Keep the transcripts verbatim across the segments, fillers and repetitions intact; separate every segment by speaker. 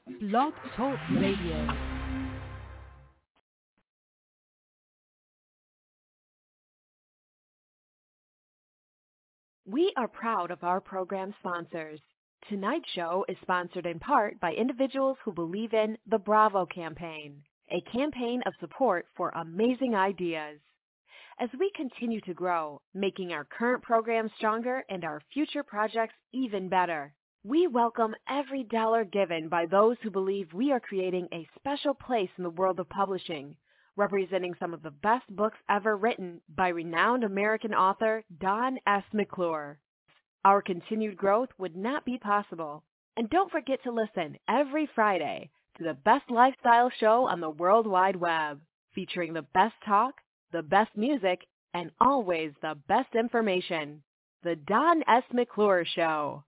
Speaker 1: Blog Talk Radio. We are proud of our program sponsors. Tonight's show is sponsored in part by individuals who believe in the Bravo campaign, a campaign of support for amazing ideas. As we continue to grow, making our current programs stronger and our future projects even better, we welcome every dollar given by those who believe we are creating a special place in the world of publishing, representing some of the best books ever written by renowned American author Don S. McClure. Our continued growth would not be possible. And don't forget to listen every Friday to the best lifestyle show on the World Wide Web, featuring the best talk, the best music, and always the best information. The Don S. McClure Show.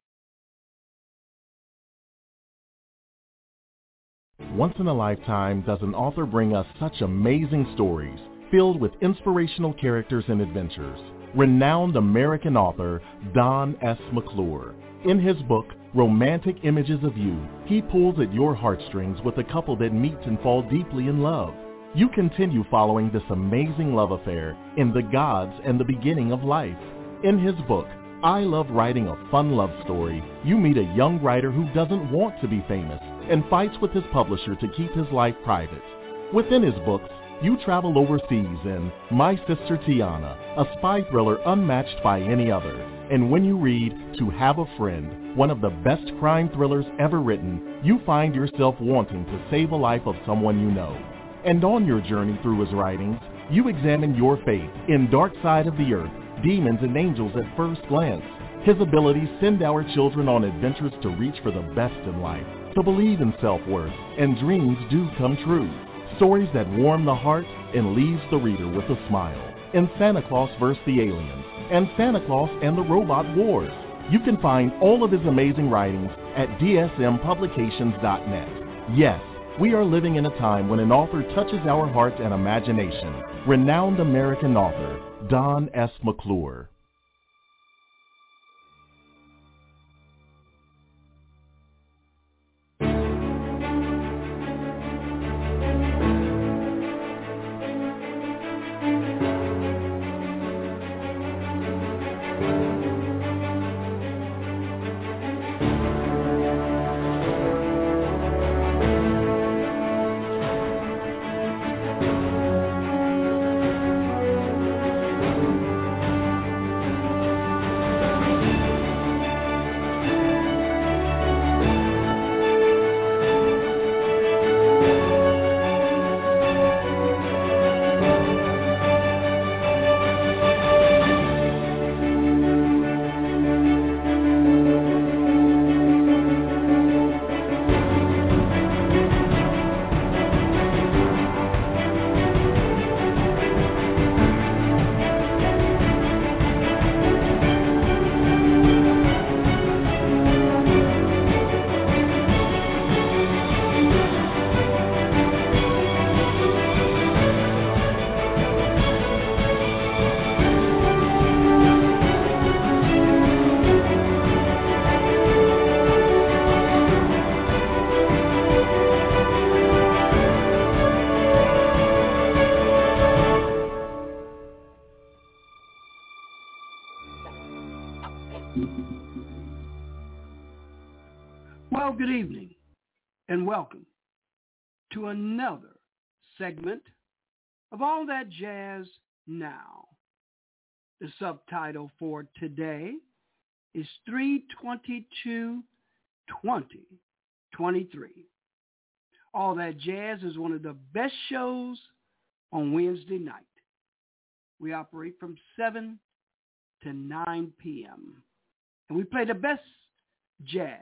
Speaker 2: Once in a lifetime does an author bring us such amazing stories filled with inspirational characters and adventures. Renowned American author Don S. McClure. In his book, Romantic Images of You, he pulls at your heartstrings with a couple that meet and fall deeply in love. You continue following this amazing love affair in The Gods and the Beginning of Life. In his book, I Love Writing a Fun Love Story, you meet a young writer who doesn't want to be famous and fights with his publisher to keep his life private. Within his books, you travel overseas in My Sister Tiana, a spy thriller unmatched by any other. And when you read To Have a Friend, one of the best crime thrillers ever written, you find yourself wanting to save a life of someone you know. And on your journey through his writings, you examine your fate in Dark Side of the Earth, Demons and Angels at First Glance. His abilities send our children on adventures to reach for the best in life, to believe in self-worth, and dreams do come true. Stories that warm the heart and leaves the reader with a smile. In Santa Claus versus the Aliens and Santa Claus and the Robot Wars. You can find all of his amazing writings at D S M publications dot net. Yes, we are living in a time when an author touches our heart and imagination. Renowned American author Don S. McClure.
Speaker 3: Well, good evening and welcome to another segment of All That Jazz Now. The subtitle for today is three twenty-two twenty twenty-three. All That Jazz is one of the best shows on Wednesday night. We operate from seven to nine p.m. and we play the best jazz,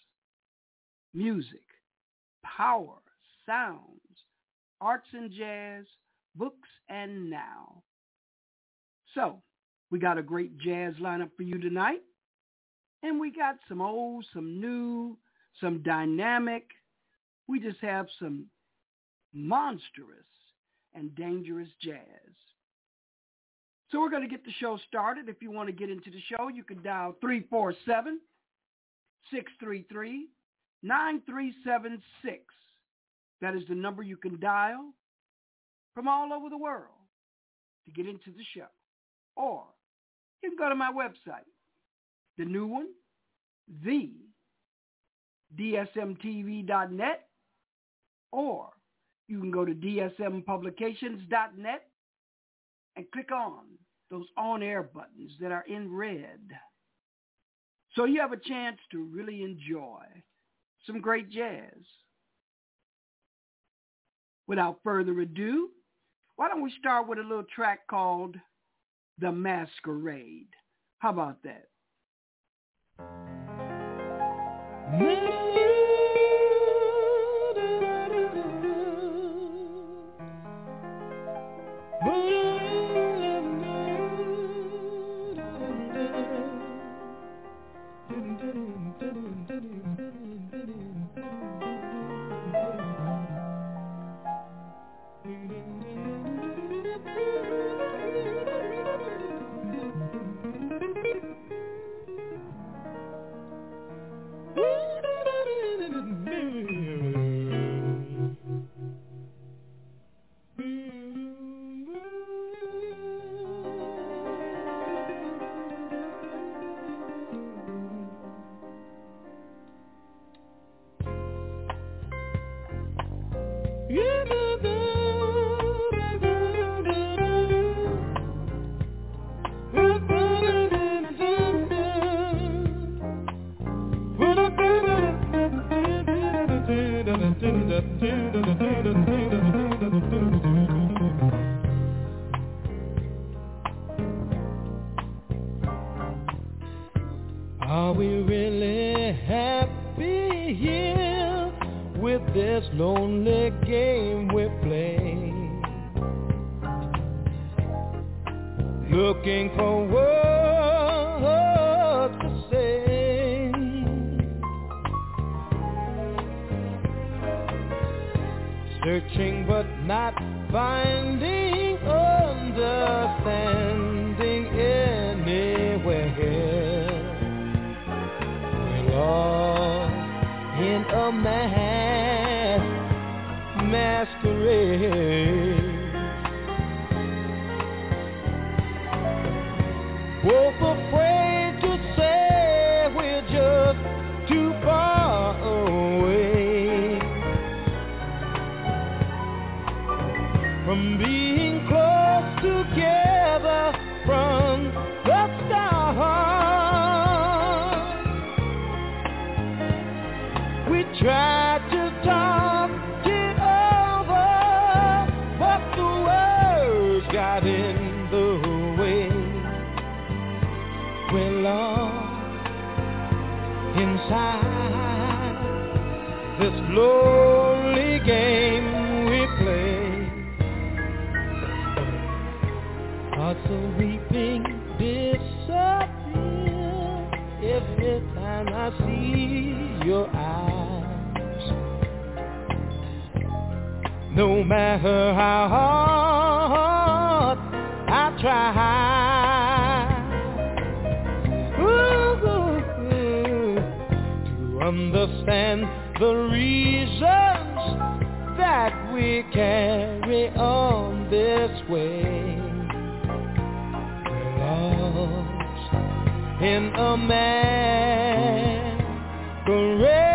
Speaker 3: music, power, sounds, arts and jazz, books, and now. So, we got a great jazz lineup for you tonight, and we got some old, some new, some dynamic. We just have some monstrous and dangerous jazz. So we're going to get the show started. If you want to get into the show, you can dial three four seven, six three three, nine three seven six. That is the number you can dial from all over the world to get into the show. Or you can go to my website, the new one, the D S M T V dot net, or you can go to D S M publications dot net and click on those on-air buttons that are in red. So you have a chance to really enjoy some great jazz. Without further ado, why don't we start with a little track called The Masquerade? How about that?
Speaker 4: Are we really happy here with this lonely game we play? Looking for words to say, searching but not finding understanding anywhere. Lost in a mass masquerade, both afraid to say we're just too far away from being close together from the start. We tried to talk it over, but the words got in the way. We're lost inside this lonely game we play. Hearts are weeping, disappear every time I see your eyes. No matter how hard I try ooh, ooh, ooh, to understand the reasons that we carry on this way, we're lost in a masquerade.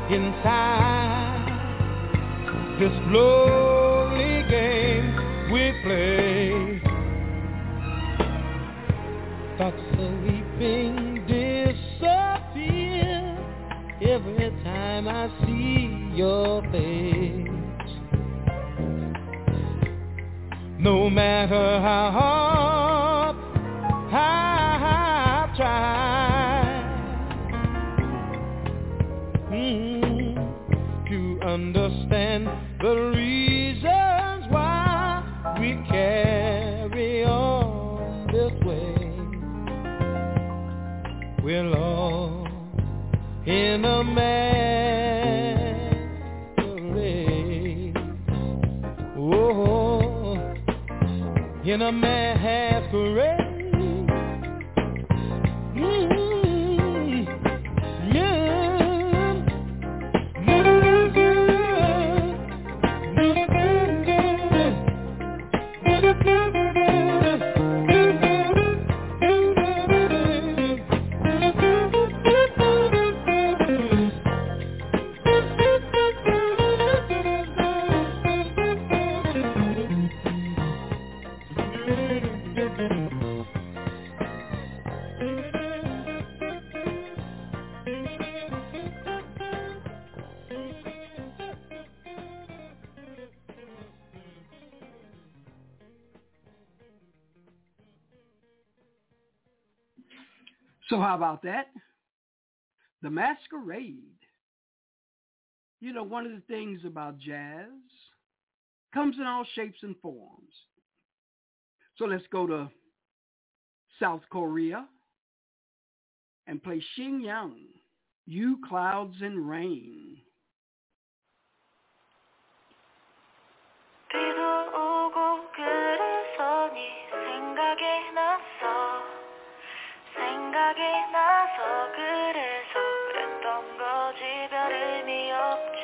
Speaker 4: inside this lonely game we play. Thoughts of weeping disappear every time I see your face. No matter how hard I try mm, to understand the reasons why we carry on this way, we're lost in a masquerade. Oh, in a masquerade. Mm-hmm. Yeah.
Speaker 3: So how about that? The Masquerade. You know, one of the things about jazz comes in all shapes and forms. So let's go to South Korea and play Xingyang, You Clouds and Rain.
Speaker 5: 비도 오고 그래서 네 생각이 났어. 생각이 나서 그래서 그랬던 거지 별 의미 없지.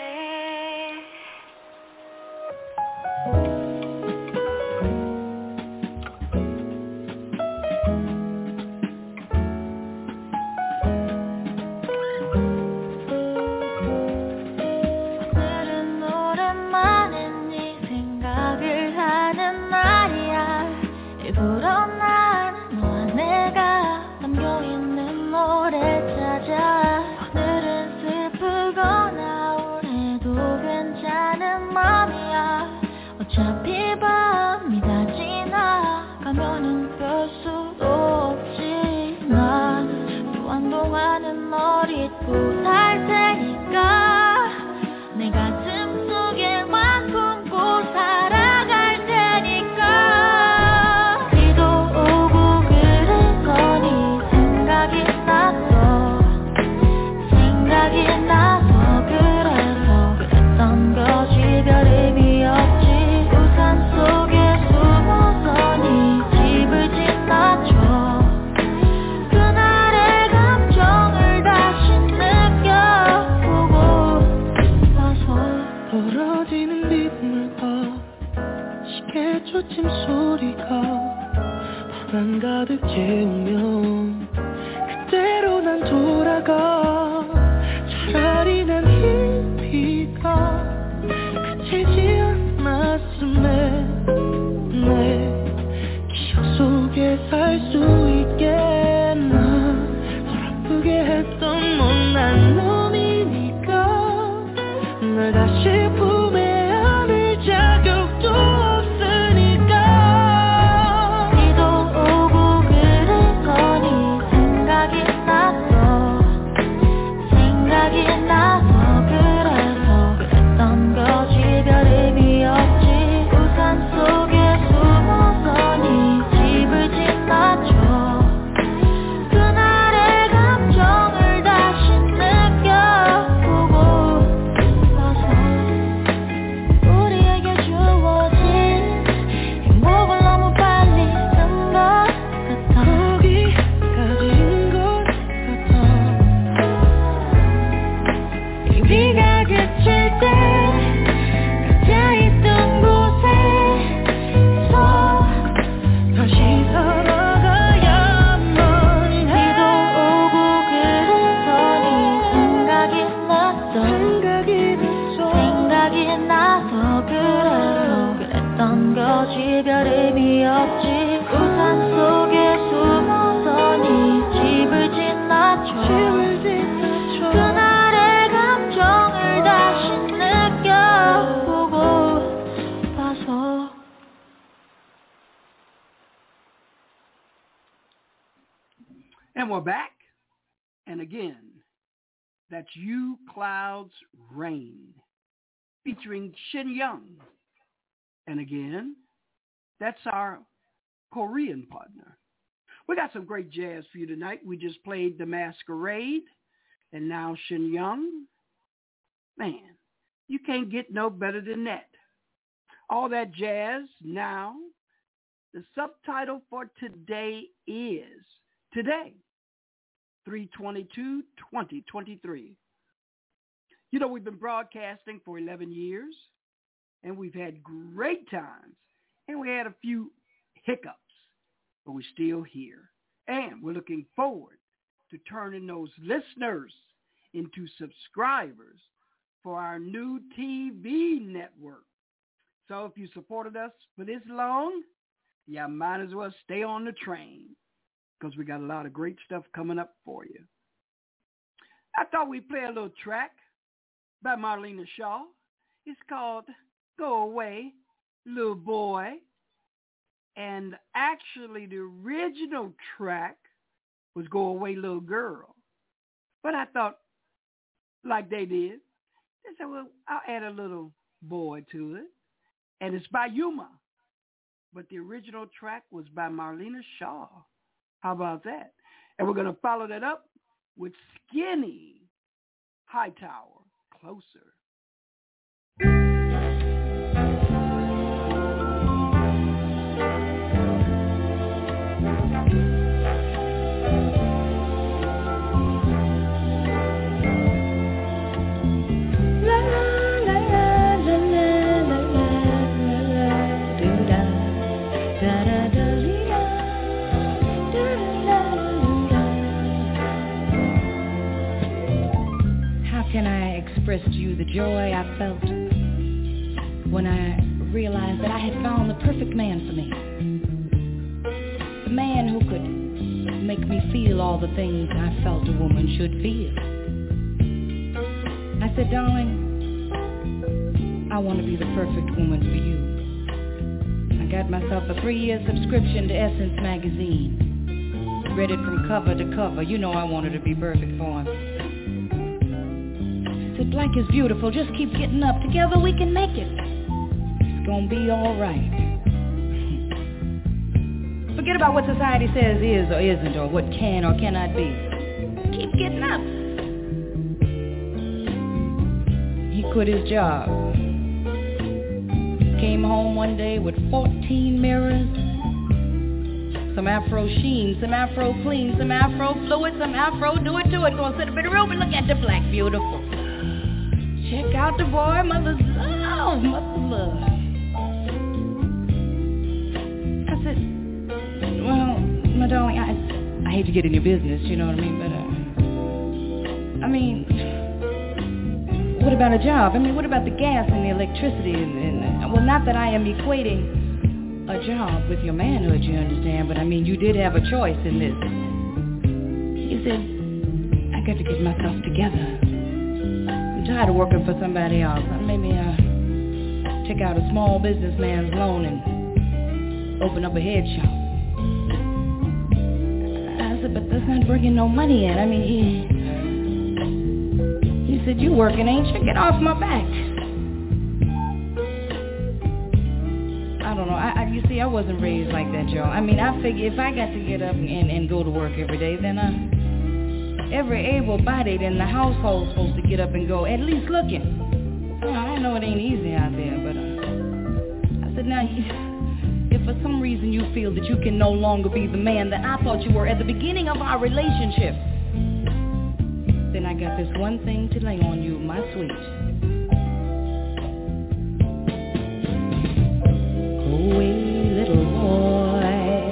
Speaker 5: 오늘은 오랜만에 네 생각을 하는 날이야. 일부러 난 너와 내가 담겨있는 노래 찾아. 오늘은 슬프거나 우울해도 괜찮은 맘이야. 어차피 밤이 다 지나가면은 별 수도 없지. 난 또 한동안은 널 잊고 살 테니까 내 가슴 속에만 품고 살아갈 테니까. 비도 오고 그래서 네 생각이 났어. 생각이 나서 그래서 그랬던 거지 별 의미 없지. 우산 속에 숨어서 네 집을 지나쳐. 그날의 감정을 다시 느껴보고 와서
Speaker 4: 벌어지는 빗물과 시계 초침 소리가 방 가득 채우면 그대로 난 돌아가. 차라리 난 이 비가 그치지 않았음에 내 기억 속에 살 수 있겠나. 널 아프게 했던 못난 놈이니까 널 다시 품에 안을 자격도 없으니까.
Speaker 5: 비도 오고 그래서 네 생각이 났어. 생각이 나서 그래서 그랬던 거지 별 의미 없지. 우산 속에 숨어서 네 집을 지나쳐. 그날의 감정을 다시 느껴보고 와서
Speaker 3: And we're back. And again, that's You Clouds Rain, featuring Shin Young. And again, that's our Korean partner. We got some great jazz for you tonight. We just played The Masquerade, and now Shin Young. Man, you can't get no better than that. All that jazz now. The subtitle for today is Today, three twenty-two twenty twenty-three. You know, we've been broadcasting for eleven years, and we've had great times, and we had a few hiccups, but we're still here. And we're looking forward to turning those listeners into subscribers for our new T V network. So if you supported us for this long, you might as well stay on the train, because we got a lot of great stuff coming up for you. I thought we'd play a little track by Marlena Shaw. It's called Go Away, Little Boy. And actually the original track was Go Away, Little Girl. But I thought, like they did, they said, well, I'll add a little boy to it. And it's by Yuma. But the original track was by Marlena Shaw. How about that? And we're going to follow that up with Skinny Hightower, Closer.
Speaker 6: Can I express to you the joy I felt when I realized that I had found the perfect man for me? The man who could make me feel all the things I felt a woman should feel. I said, darling, I want to be the perfect woman for you. I got myself a three-year subscription to Essence magazine. Read it from cover to cover. You know I wanted to be perfect for him. Said, black is beautiful, just keep getting up. Together we can make it. It's gonna be all right. Forget about what society says is or isn't, or what can or cannot be. Keep getting up. He quit his job. Came home one day with fourteen mirrors, some Afro sheen, some Afro clean, some Afro fluid, some Afro do it to it. Gonna sit up in the room and look at the black beautiful. Check out the boy, mother's love, mother's love. I said, well, my darling, I, I hate to get in your business, you know what I mean, but, uh, I mean, what about a job? I mean, what about the gas and the electricity? And, and well, not that I am equating a job with your manhood, you understand, but I mean, you did have a choice in this. He said, I got to get myself together. I'm tired of working for somebody else. Maybe uh, take out a small businessman's loan and open up a head shop. I said, but that's not bringing no money in. I mean, he, he said, you working, ain't you? Get off my back. I don't know. I, I, you see, I wasn't raised like that, Joe. I mean, I figure if I got to get up and, and go to work every day, then uh, every able-bodied in the household supposed to get up and go, at least looking. You know, I know it ain't easy out there, but uh, I said, now, if for some reason you feel that you can no longer be the man that I thought you were at the beginning of our relationship, then I got this one thing to lay on you, my sweet. Go away, little boy.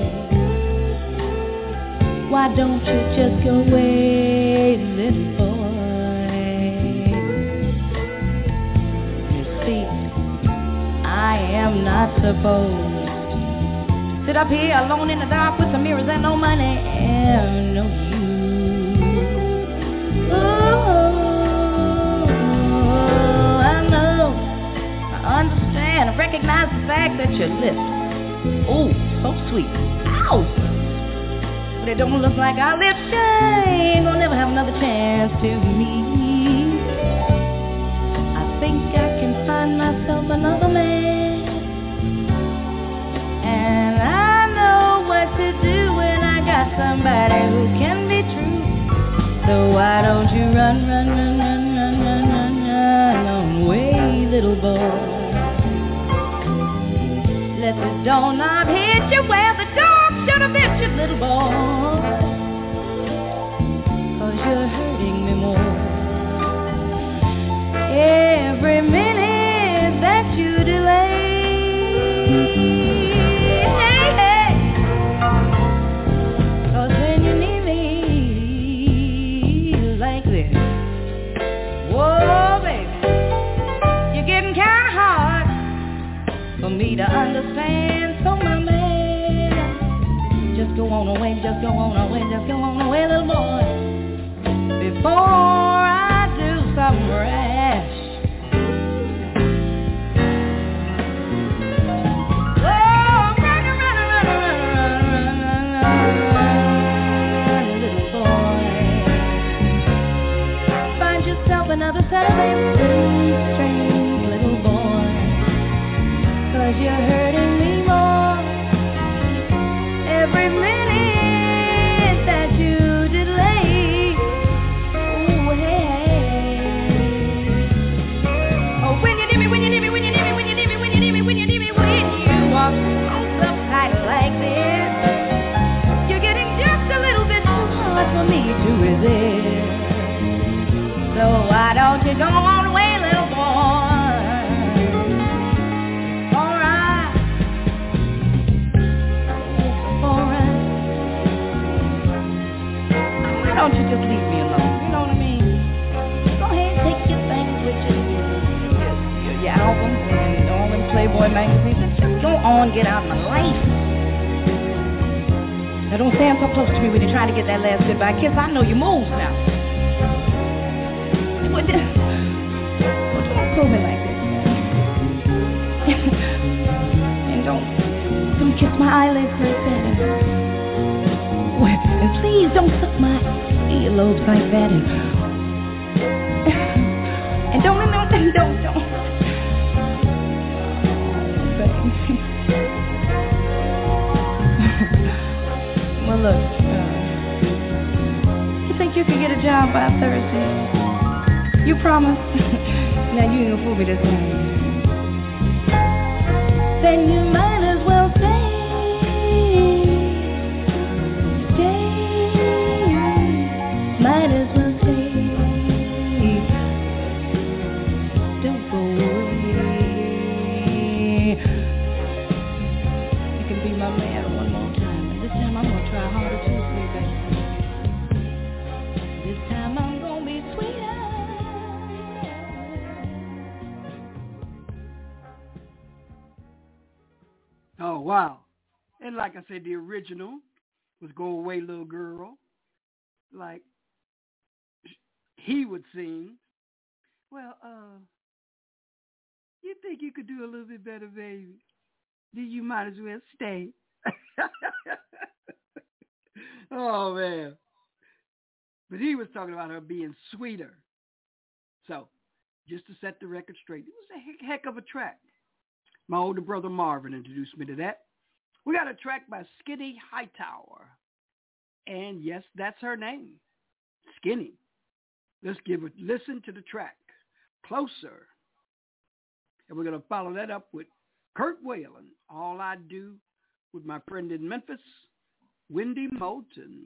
Speaker 6: Why don't you just go away, little boy? You see, I am not supposed to sit up here alone in the dark with some mirrors and no money and no you. Oh, I know, I understand, I recognize the fact that your lips, oh, so sweet, ow, but it don't look like our lips should. ain't gonna never have another chance to meet. I think I can find myself another man, and I know what to do when I got somebody who can be true. So why don't you run, run, run, run, run, run, run, run away, little boy. Let the doorknob hit you where the dog should have hit you, little boy. Cause you're hurting me more every minute that you delay. Hey, hey. Cause when you need me like this, whoa, baby, you're getting kinda hard for me to understand. So my man, just go on away, just go on away, just go on away, little boy, before I do something rash. Oh, run, run, run, run, run, run, run, run, little boy. Find yourself another Saturday string, little boy. Cause you're hurting me more every minute that you delay. Ooh, hey. Oh, when you need me, when you need me, when you need me, when you need me, when you need me, when you need me, when you walk on some tight like this, you're getting just a little bit too hard for me to resist. So why don't you go on away, little boy? Why don't you just leave me alone? You know what I mean? Go ahead, take your things with you, your, your, your albums and all them Playboy magazines. Just go on, get out of my life. Now don't stand so close to me when you're trying to get that last goodbye kiss. I know your moves now. What the, well, don't pull me like this. And don't, don't kiss my eyelids like that. And, and please don't suck my earlobes like that, and, and don't, don't, don't, don't, don't. Well, look, uh, you think you can get a job by Thursday? You promise? Now you ain't gonna fool me this time. Then you might as well stay. Might as well stay. Don't go away. You can be my man one more time, and this time I'm gonna try harder too, sweet baby. This time I'm gonna be sweeter.
Speaker 3: Oh, wow. And like I said, the original was Go Away, Little Girl. Like he would sing, well, uh, you think you could do a little bit better, baby? Then you might as well stay. Oh, man. But he was talking about her being sweeter. So, just to set the record straight, it was a heck, heck of a track. My older brother Marvin introduced me to that. We got a track by Skinny Hightower. And yes, that's her name, Skinny. Let's give a listen to the track, Closer. And we're going to follow that up with Kurt Whalen, All I Do, with my friend in Memphis, Wendy Moulton.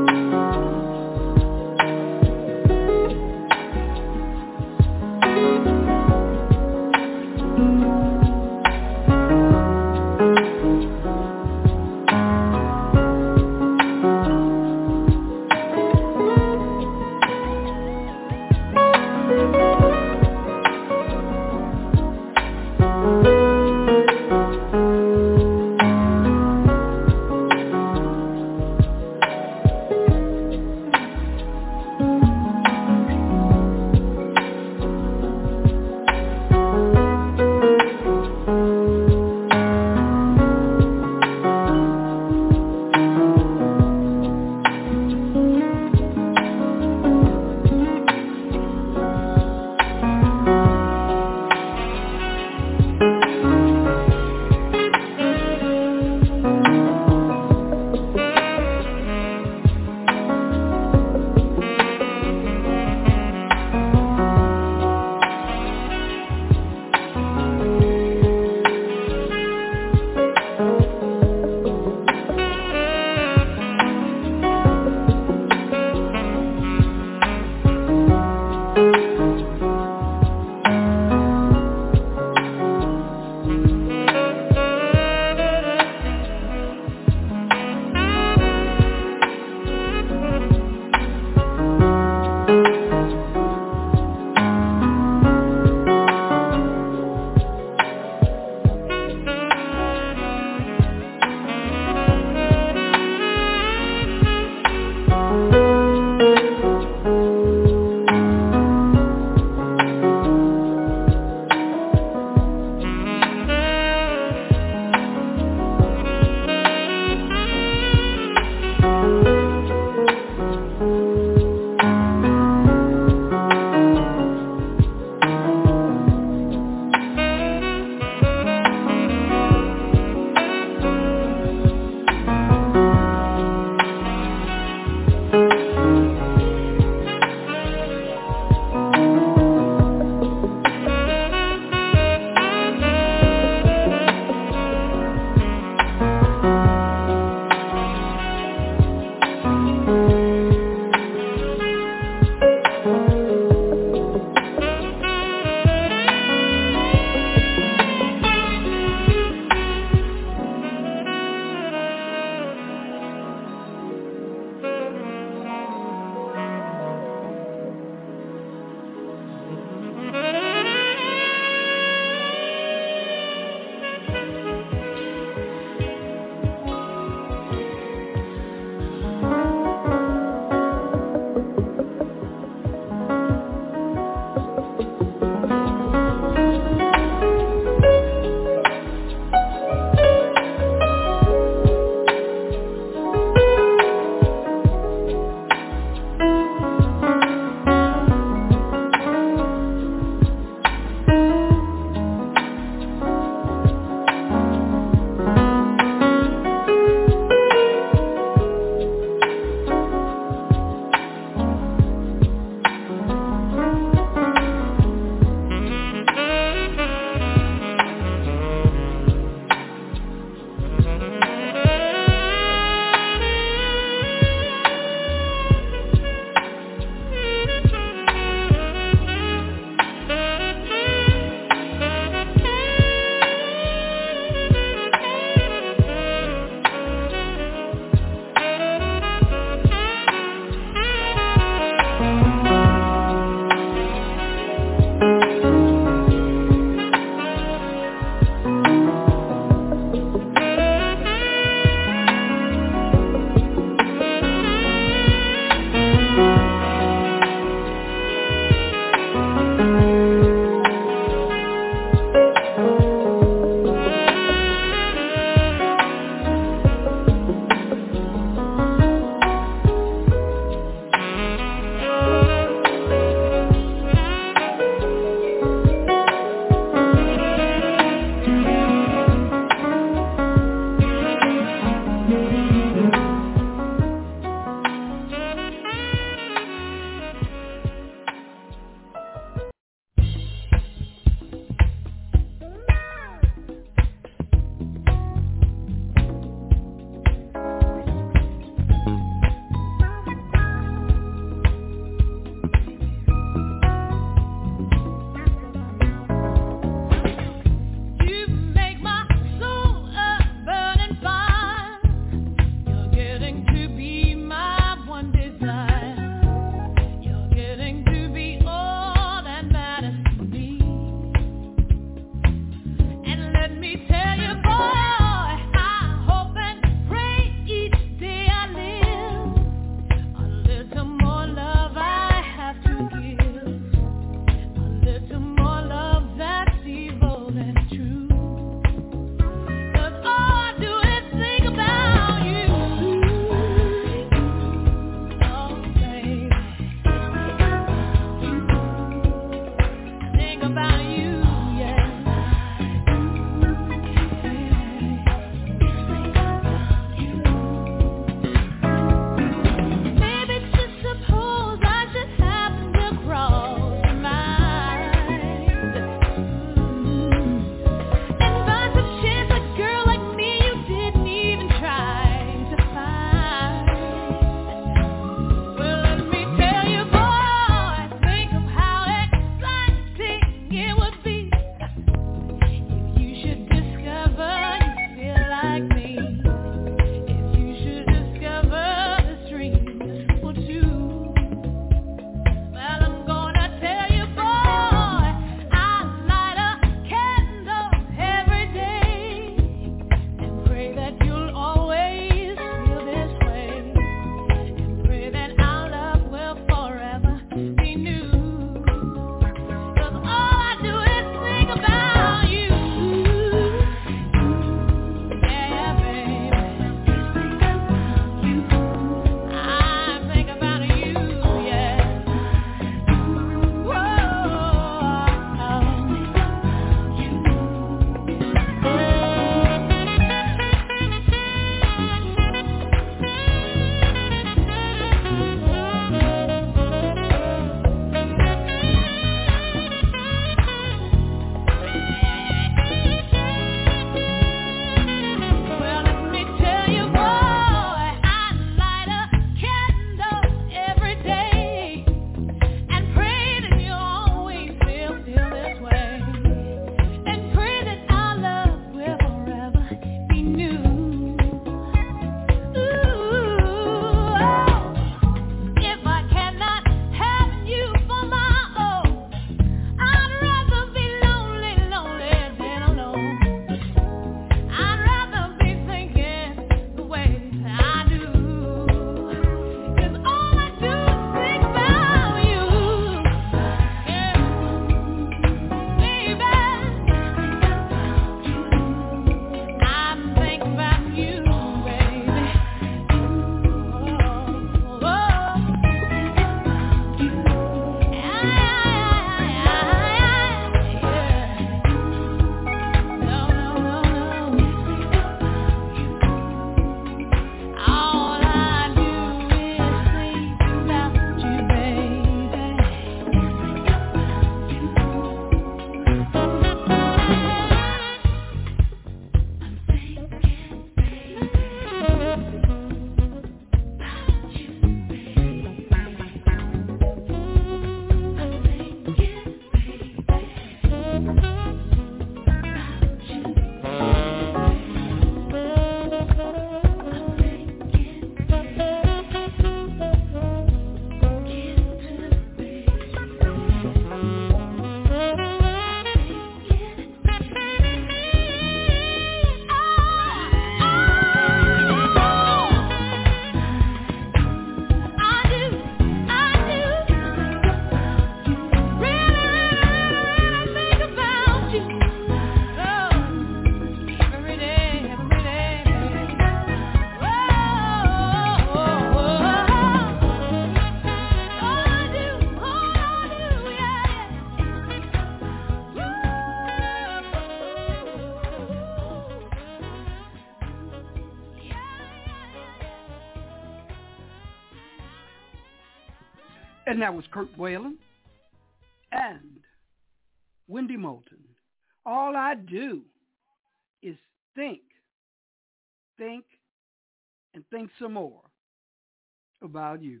Speaker 3: And that was Kirk Whalen and Wendy Moulton. All I do is think, think, and think some more about you.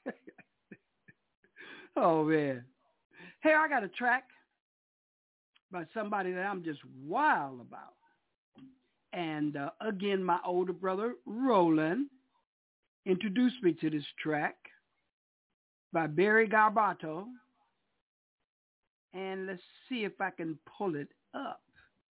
Speaker 3: Oh, man. Hey, I got a track by somebody that I'm just wild about. And uh, again, my older brother, Roland, introduced me to this track by Barry Garbato. And let's see if I can pull it up.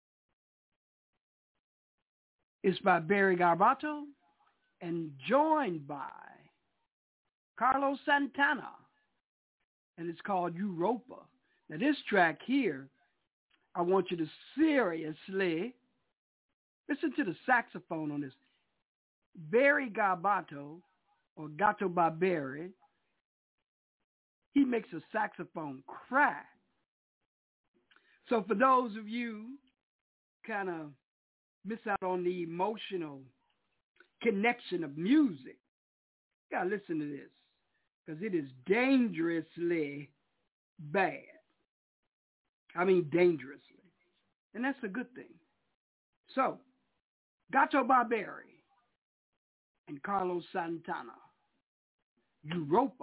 Speaker 3: It's by Barry Garbato and joined by Carlos Santana. And it's called Europa. Now this track here, I want you to seriously listen to the saxophone on this. Barry Garbato, or Gato by Barry, he makes a saxophone cry. So for those of you kind of miss out on the emotional connection of music, you got to listen to this because it is dangerously bad. I mean dangerously. And that's a good thing. So, Gato Barberi and Carlos Santana, Europa.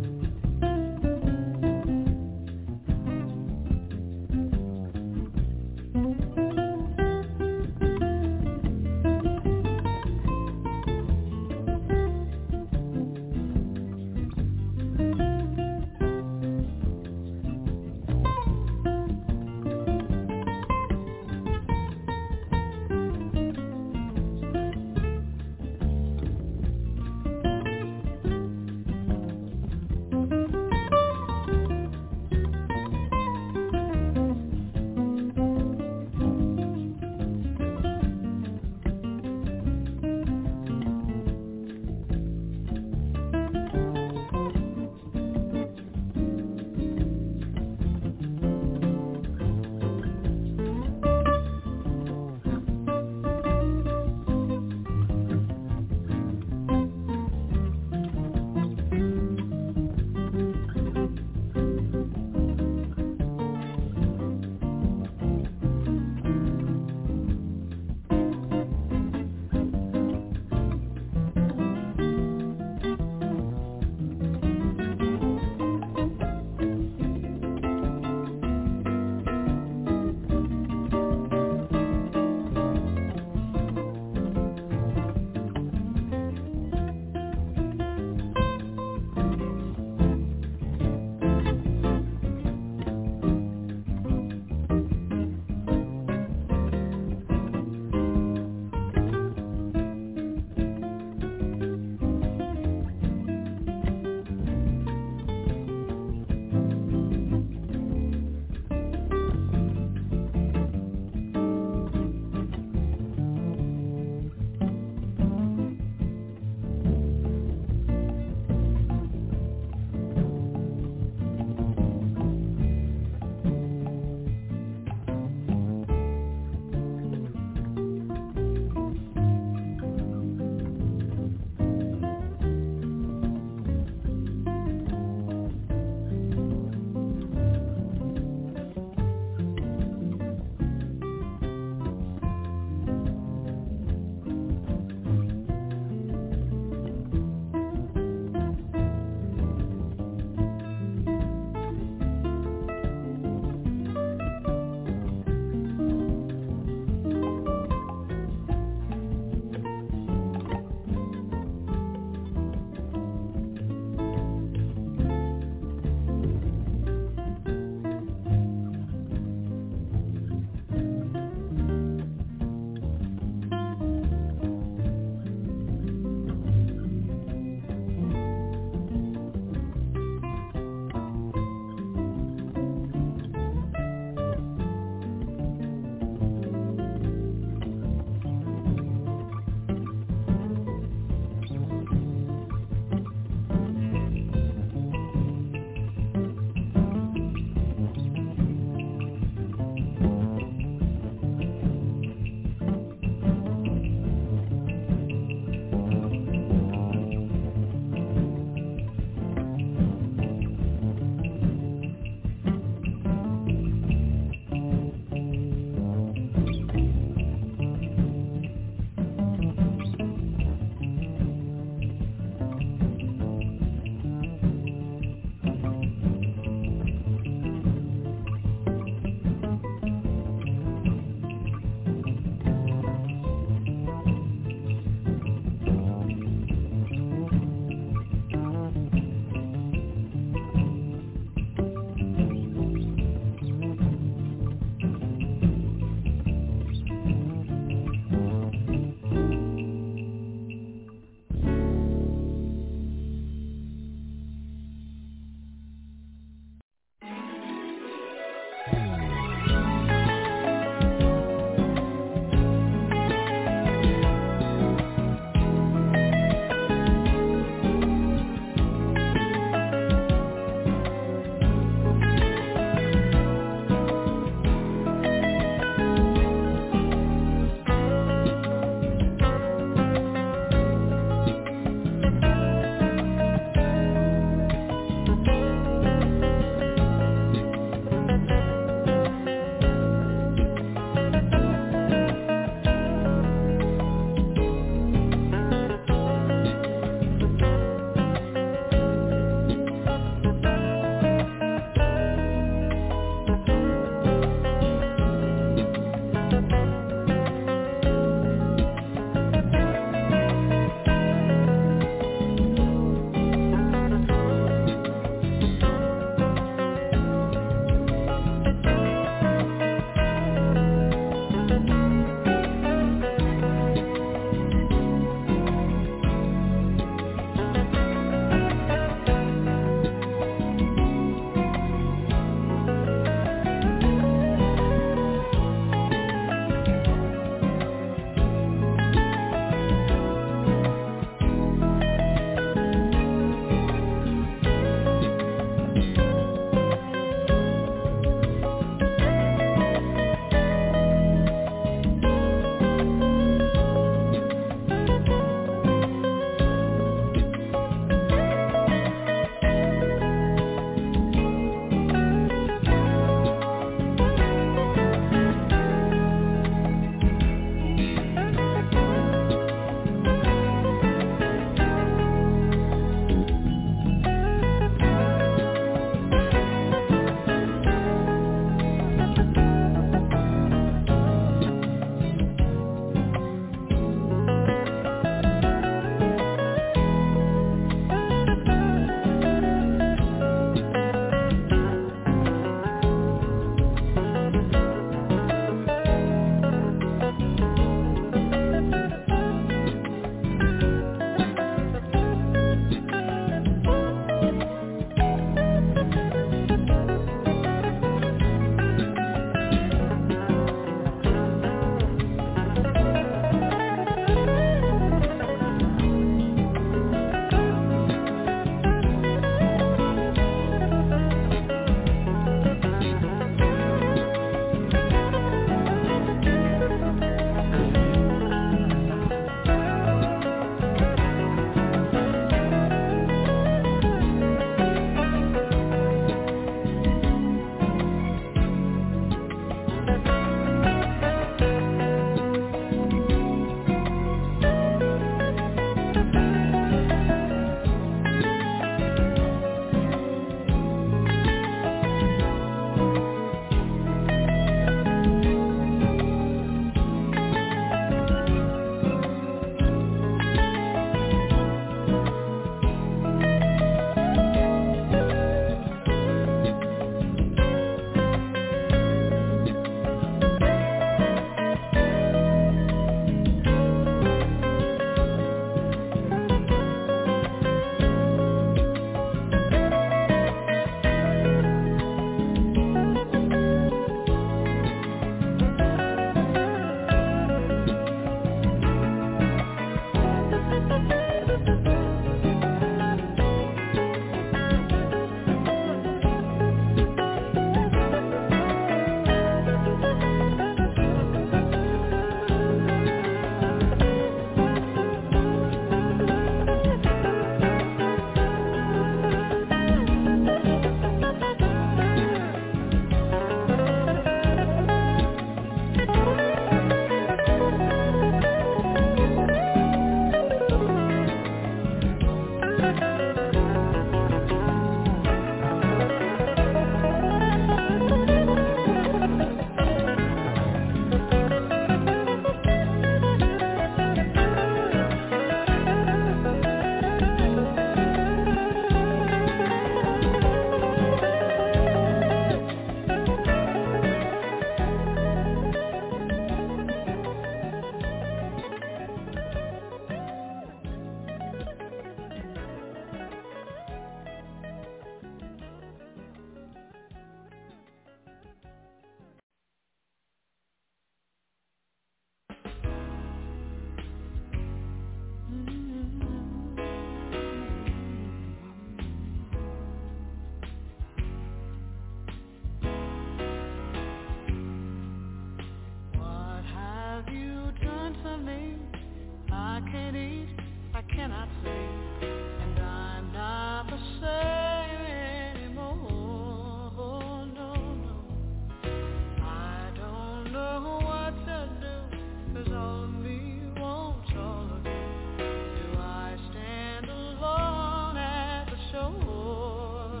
Speaker 7: cannot sleep, and I'm not the same anymore. No, no, I don't know what to do, 'cause all of me wants all of you. Do I stand alone at the shore?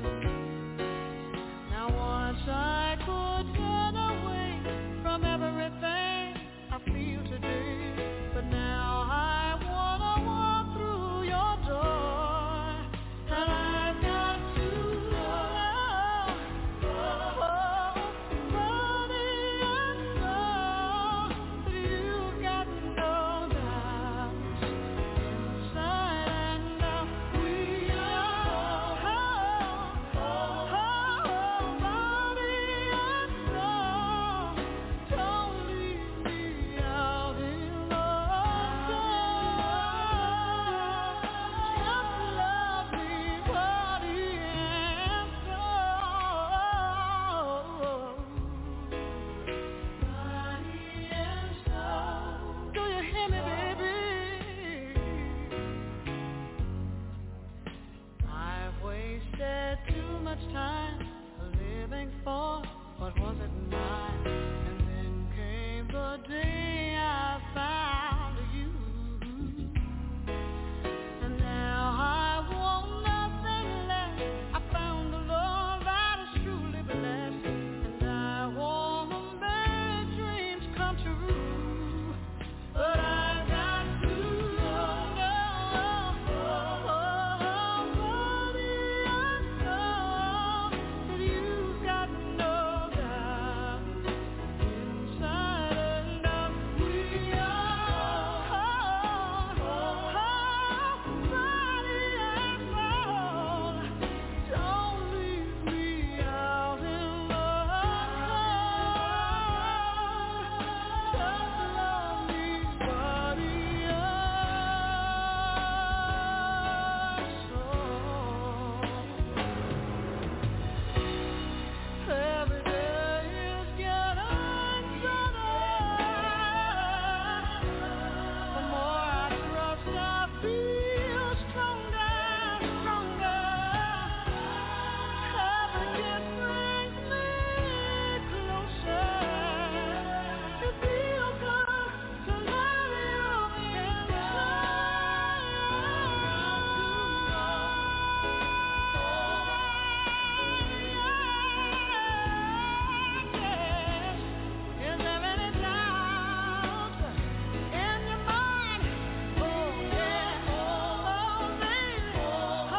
Speaker 7: Now once I could turn away from everything I feel today, but now I wanna walk through your door, and I've got to know, oh, buddy, I know that you've got no doubts inside and out. We are, oh, oh, buddy, I know. Don't leave me out in the just love me, buddy, and soul. Body and soul. Do you hear me, baby? I've wasted too much time living for what wasn't mine, and then came the day I found you, and now I want nothing less. I found the love that is truly blessed, and I want to make dreams come true, but I've got to know, buddy, I know that you've got no doubt inside and out. We are, buddy and soul. Don't leave me out in the cold. Just love me, buddy and soul. Every day is getting better. The more I trust, I feel stronger, stronger. Every kiss brings me closer. It feels good to love you inside. Is there any doubt in your mind? Oh yeah, oh baby, oh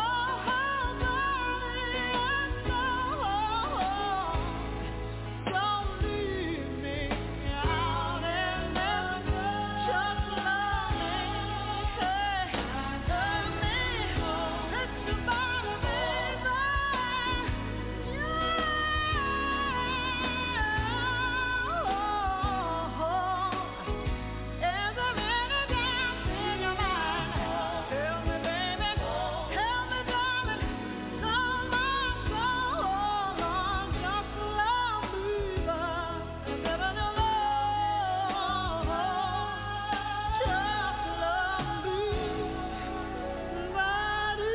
Speaker 7: buddy and soul. Don't leave me out in this. Just love me, hey, love me. It's your body, baby. Is there any doubt in your mind? Tell me, baby, tell me, darling, tell my soul, Lord, just love me, love, and never to love, just love me, buddy,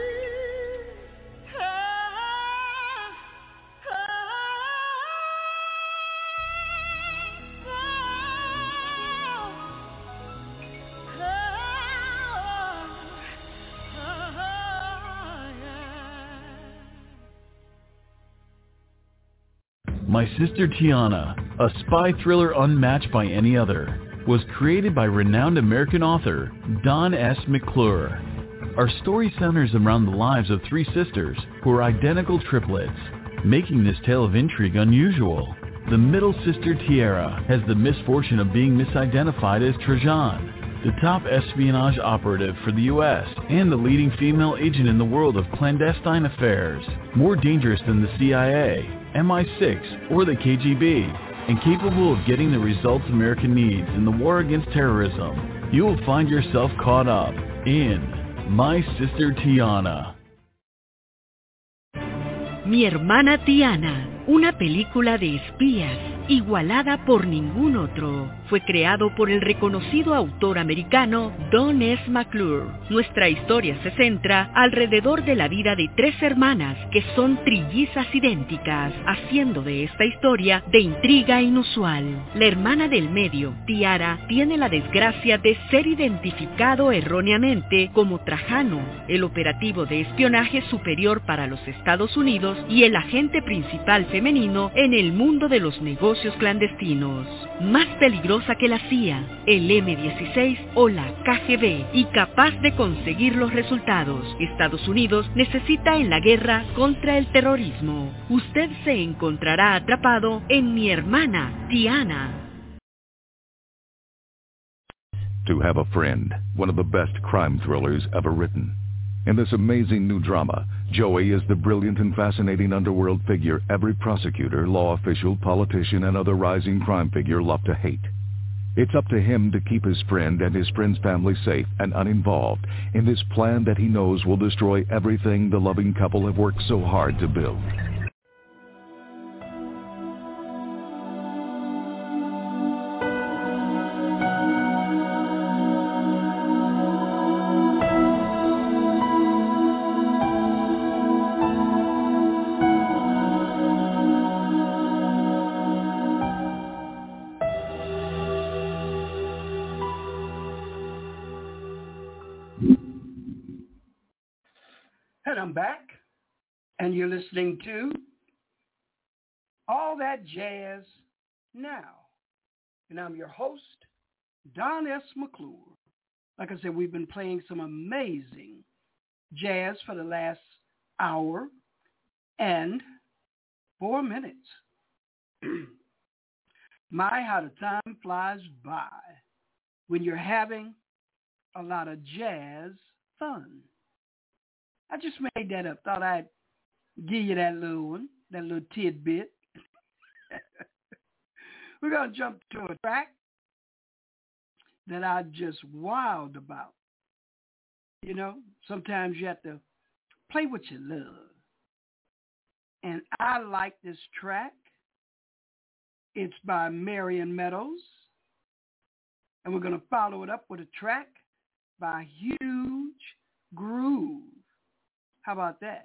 Speaker 8: My Sister Tiana, a spy thriller unmatched by any other, was created by renowned American author Don S. McClure. Our story centers around the lives of three sisters who are identical triplets, making this tale of intrigue unusual. The middle sister, Tiara, has the misfortune of being misidentified as Trajan, the top espionage operative for the U S and the leading female agent in the world of clandestine affairs, more dangerous than the C I A, M I six, or the K G B, and capable of getting the results America needs in the war against terrorism. You will find yourself caught up in My Sister Tiana.
Speaker 9: Mi hermana Tiana. una película de espías igualada por ningún otro. Fue creado por el reconocido autor americano Don S. McClure. Nuestra historia se centra alrededor de la vida de tres hermanas que son trillizas idénticas, haciendo de esta historia de intriga inusual. La hermana del medio, Tiara, tiene la desgracia de ser identificado erróneamente como Trajano, el operativo de espionaje superior para los Estados Unidos y el agente principal femenino en el mundo de los negocios clandestinos. Más peligrosa que la C I A, el eme dieciséis o la K G B, y capaz de conseguir los resultados que Estados Unidos necesita en la guerra contra el terrorismo. Usted se encontrará atrapado en Mi hermana, Tiana.
Speaker 10: To Have a Friend, one of the best crime thrillers ever written. In this amazing new drama, Joey is the brilliant and fascinating underworld figure every prosecutor, law official, politician, and other rising crime figure love to hate. It's up to him to keep his friend and his friend's family safe and uninvolved in this plan that he knows will destroy everything the loving couple have worked so hard to build.
Speaker 3: And I'm back, and you're listening to All That Jazz Now. And I'm your host, Don S. McClure. Like I said, we've been playing some amazing jazz for the last hour and four minutes. My, how the time flies by when you're having a lot of jazz fun. I just made that up. Thought I'd give you that little one, that little tidbit. We're going to jump to a track that I just wowed about. You know, sometimes you have to play what you love. And I like this track. It's by Marion Meadows. And we're going to follow it up with a track by Huge Groove. How about that?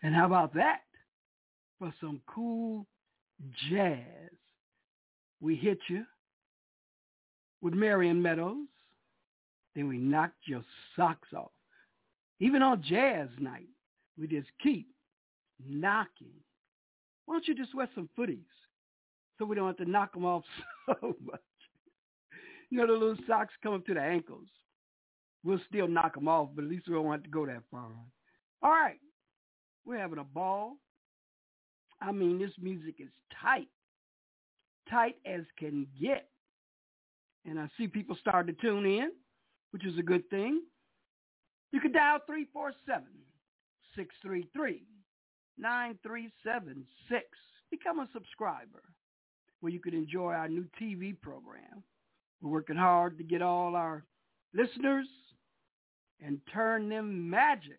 Speaker 3: And how about that for some cool jazz? We hit you with Marion Meadows, then we knocked your socks off. Even on jazz night, we just keep knocking. Why don't you just wear some footies so we don't have to knock them off so much? You know, the little socks come up to the ankles. We'll still knock them off, but at least we don't have to go that far. All right. We're having a ball. I mean, this music is tight. Tight as can get. And I see people starting to tune in, which is a good thing. You can dial three four seven, six three three, nine three seven six. Become a subscriber where you can enjoy our new T V program. We're working hard to get all our listeners and turn them magically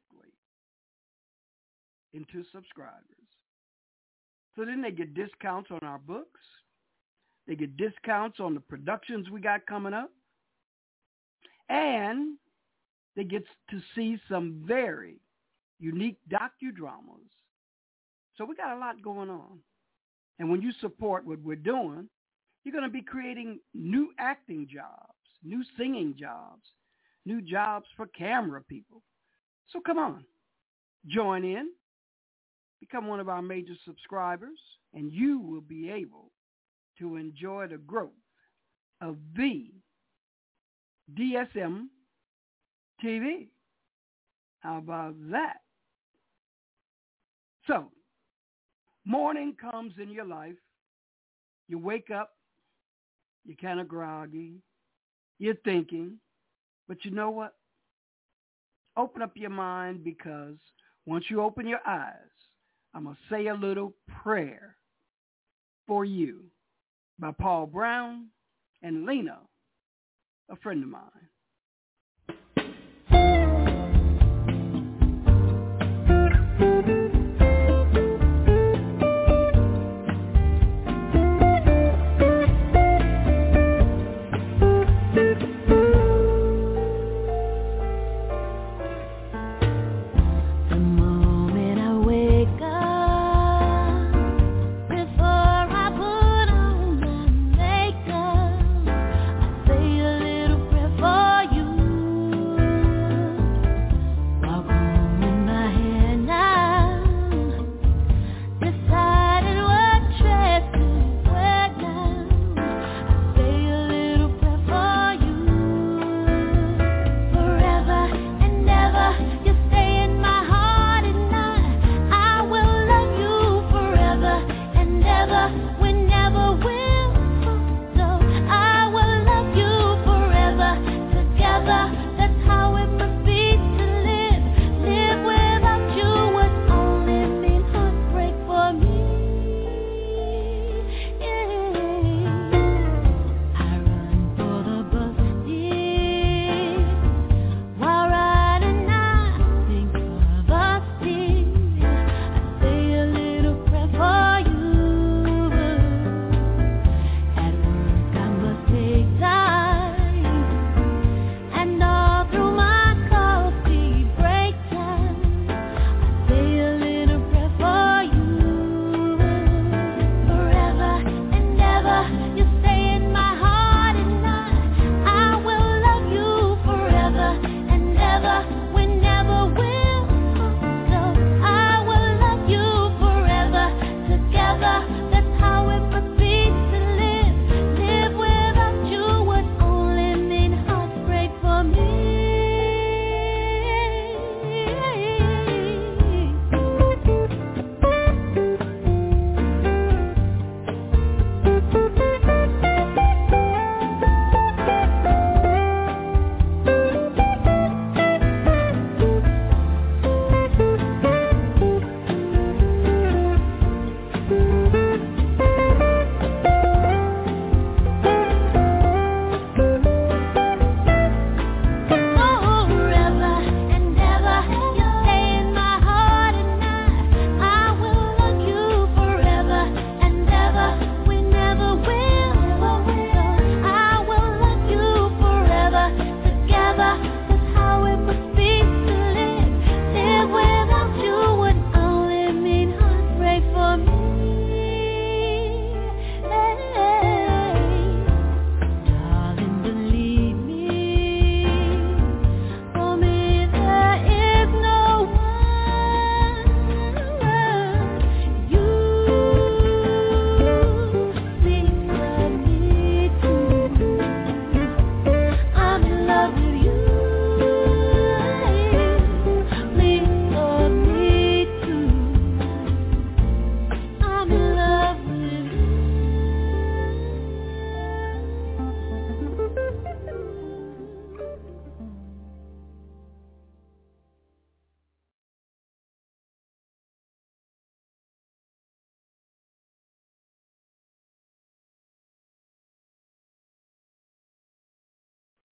Speaker 3: into subscribers. So then they get discounts on our books. They get discounts on the productions we got coming up. And they get to see some very unique docudramas. So we got a lot going on. And when you support what we're doing, you're going to be creating new acting jobs, new singing jobs, new jobs for camera people. So come on, join in, become one of our major subscribers, and you will be able to enjoy the growth of the D S M T V. How about that? So, morning comes in your life. You wake up. You're kind of groggy. You're thinking. But you know what? Open up your mind, because once you open your eyes, I'm going to say a little prayer for you by Paul Brown and Lena, a friend of mine.
Speaker 5: For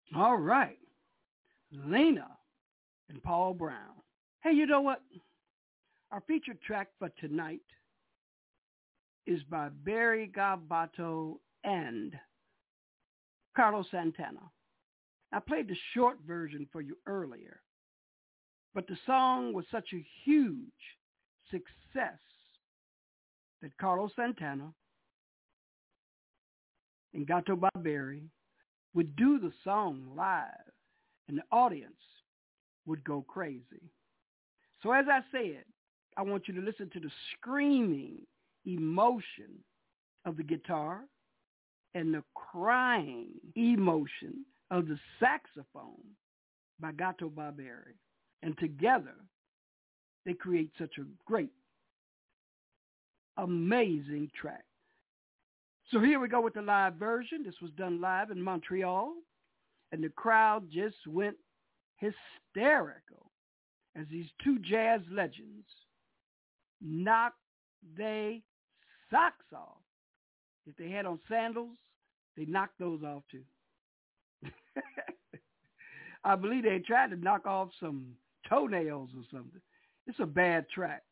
Speaker 3: All right. Lena and Paul Brown. Hey, you know what? Our featured track for tonight is by Barry Garbato and Carlos Santana. I played the short version for you earlier, but the song was such a huge success that Carlos Santana and Gato Barbieri would do the song live, and the audience would go crazy. So as I said, I want you to listen to the screaming emotion of the guitar and the crying emotion of the saxophone by Gato Barbieri. And together, they create such a great, amazing track. So here we go with the live version. This was done live in Montreal, and the crowd just went hysterical as these two jazz legends knocked their socks off. If they had on sandals, they knocked those off too. I believe they tried to knock off some toenails or something. It's a bad track.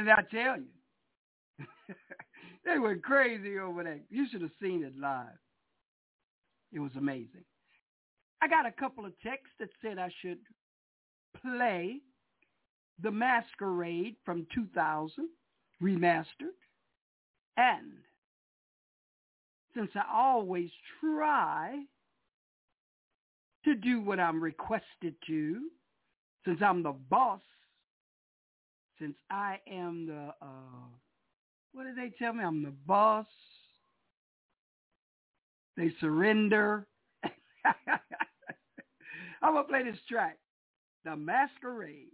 Speaker 3: did I tell you? They went crazy over that. You should have seen it live. It was amazing. I got a couple of texts that said I should play The Masquerade from two thousand, remastered. And since I always try to do what I'm requested to, since I'm the boss, since I am the, uh, what did they tell me? I'm the boss. They surrender. I'm going to play this track, The Masquerade.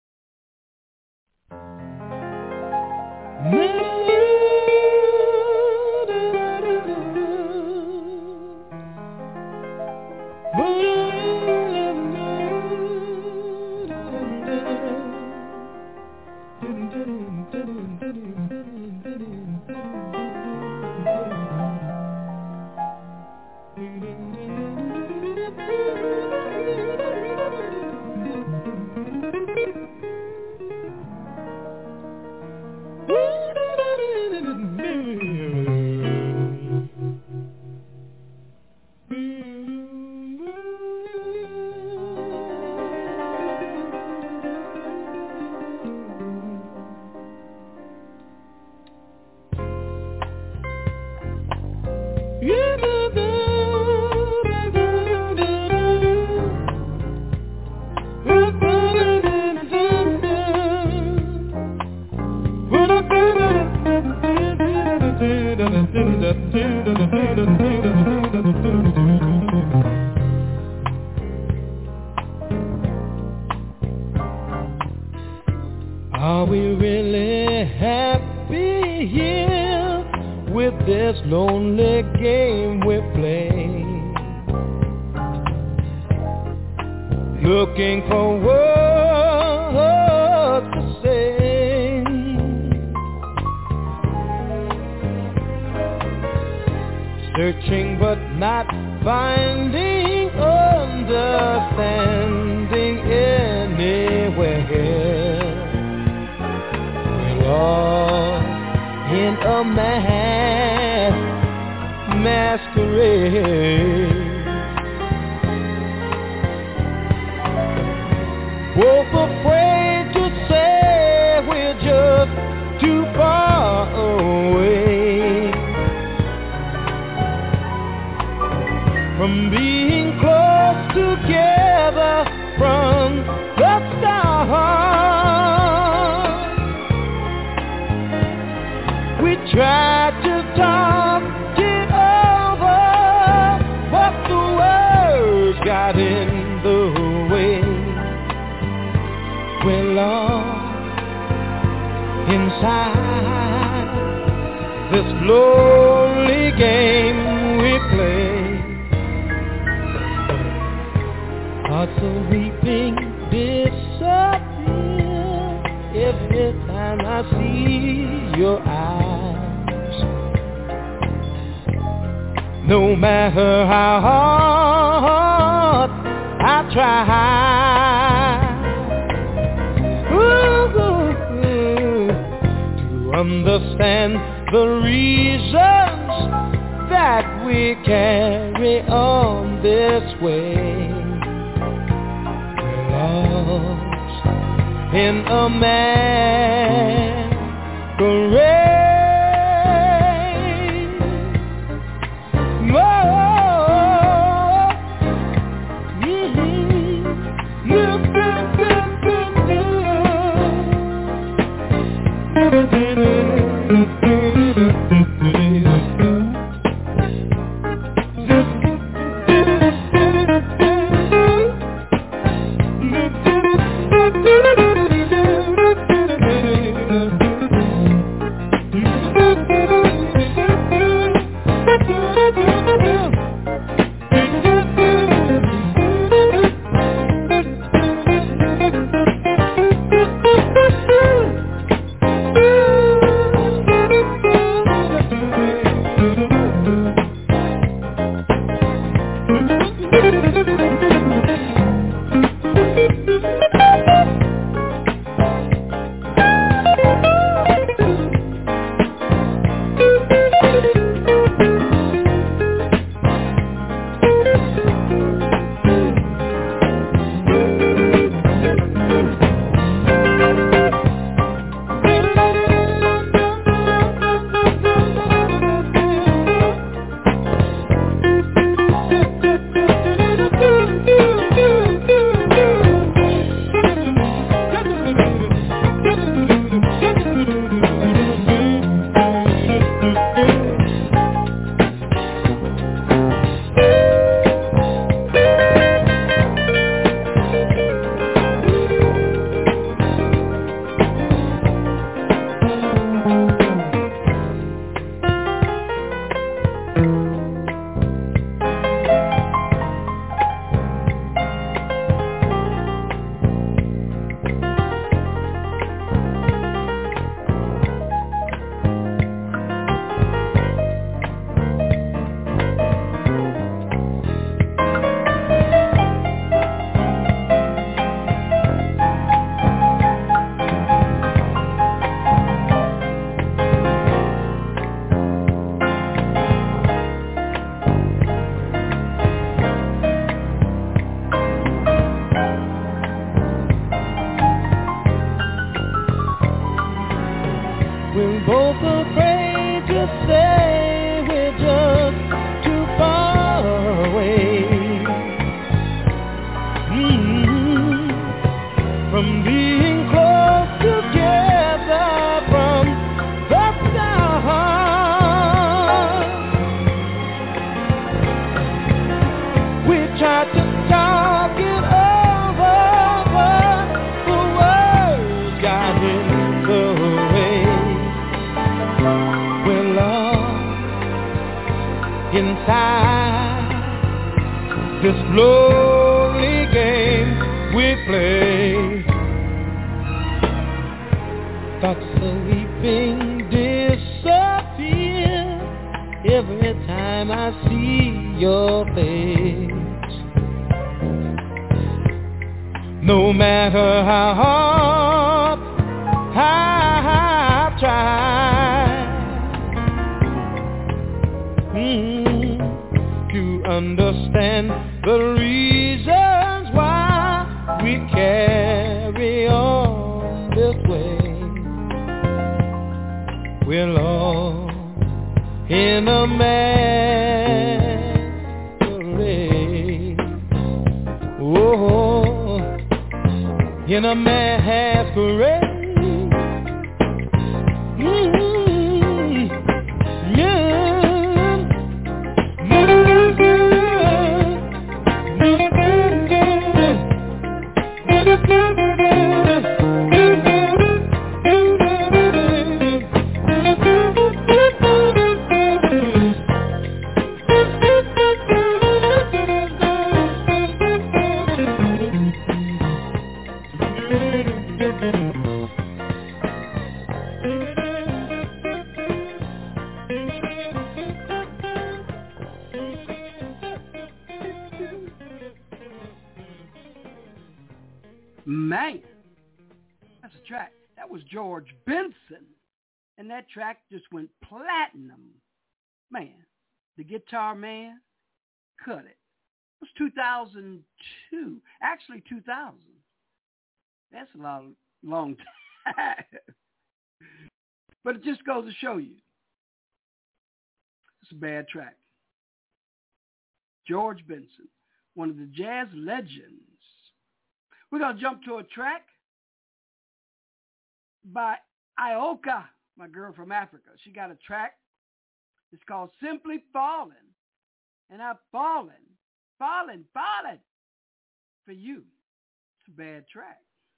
Speaker 4: Are we really happy here with this lonely game we play? Looking for words to say, searching but not finding understanding anywhere. Lost in a mass masquerade, both afraid to say we're just too far away from being close together from the start. We tried to talk it over, but the words got in the way. We're lost inside this lonely game we play. Hearts are weeping disappear every time I see your eyes. No matter how hard I try ooh, ooh, to understand the reasons that we carry on this way, we're lost in a masquerade. afraid to say we're just too far away mm-hmm. from being close together from the start. We tried to talk it over, but the words got in the way. We're lost inside this lonely game we play. Thoughts so weeping disappear every time I see your face. No matter how hard I try mm, to understand the reasons why we carry on this way. We're lost in a masquerade. Oh, in a masquerade. Mm-hmm. Yeah.
Speaker 3: Man, that's a track. That was George Benson. And that track just went platinum. Man, the Guitar Man cut it. It was two thousand two. Actually, two thousand. That's a long, long time. But it just goes to show you. It's a bad track. George Benson, one of the jazz legends. We're going to jump to a track by Ioka, my girl from Africa. She got a track. It's called Simply Falling. And I'm falling, falling, falling for you. It's a bad track.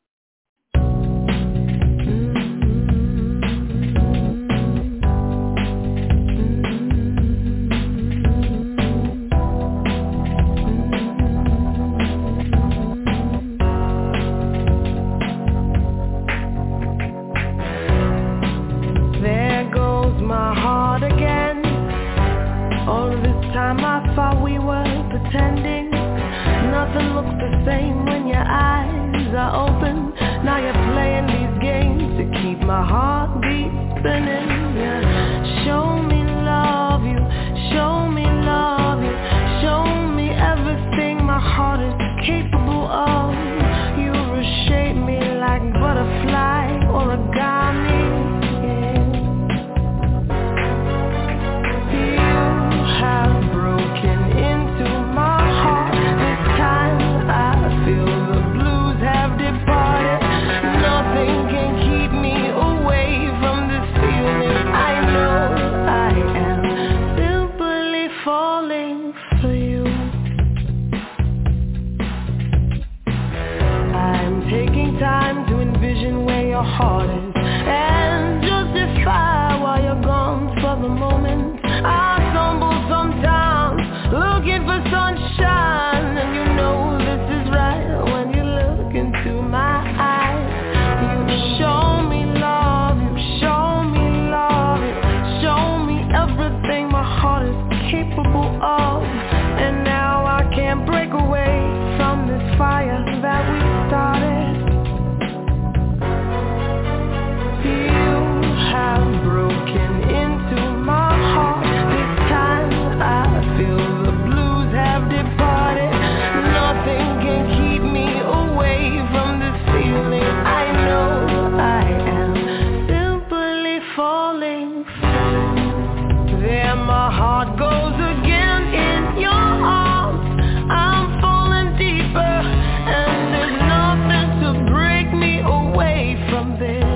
Speaker 5: Time I thought we were pretending. Nothing looks the same when your eyes are open. Now you're playing these games to keep my heartbeat spinning. Yeah. Show me love you, show me love you, show me everything my heart is capable of. You reshape me like butterfly origami. Have broken into my heart. This time I feel the blues have departed. Nothing can keep me away from this feeling. There my heart goes again in your arms. I'm falling deeper, and there's nothing to break me away from this.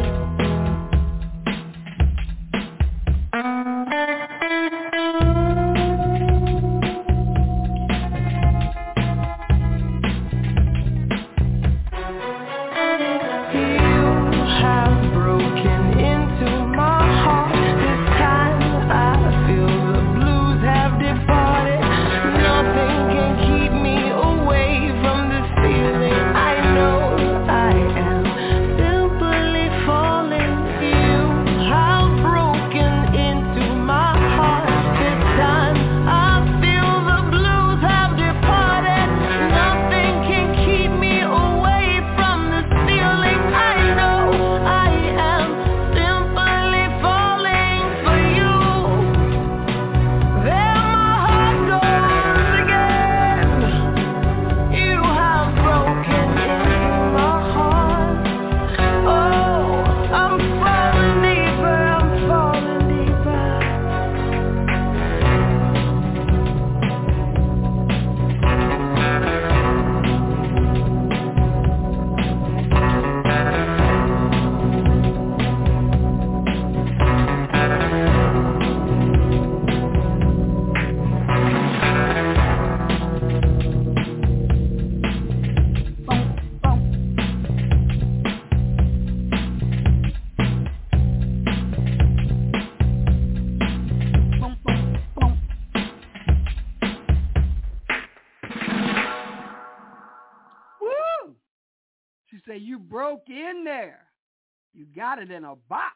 Speaker 3: You broke in there. You got it in a box.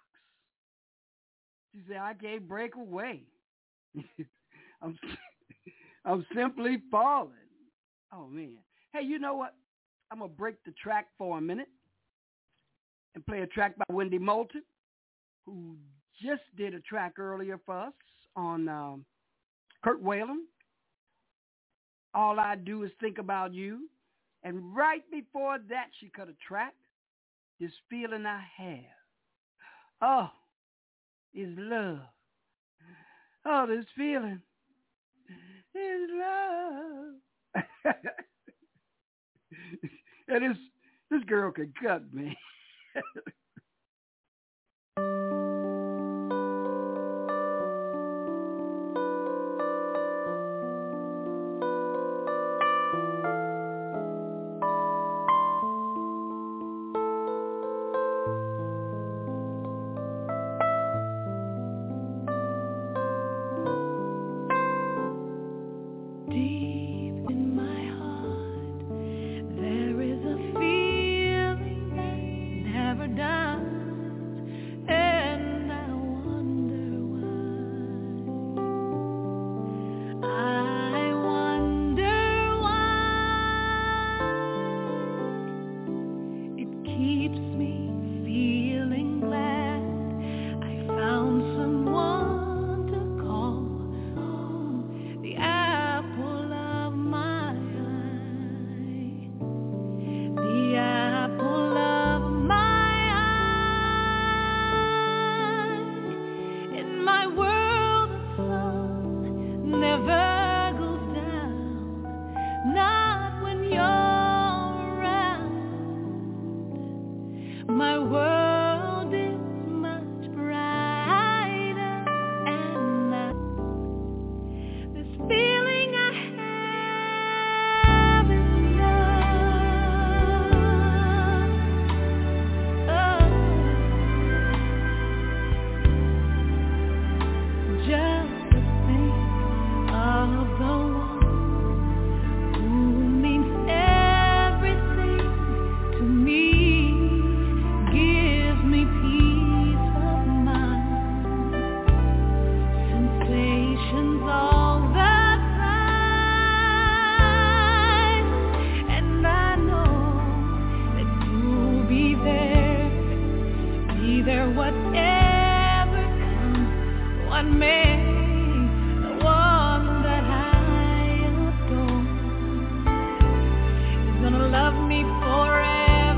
Speaker 3: She said, I can't break away. I'm, I'm simply falling. Oh, man. Hey, you know what? I'm going to break the track for a minute and play a track by Wendy Moulton, who just did a track earlier for us on um, Kurt Whalen. All I Do Is Think About You. And right before that, she cut a track, This Feeling I Have. Oh, is love. Oh, this feeling is love. And this, this girl can cut me.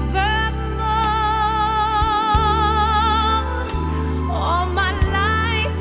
Speaker 5: All my life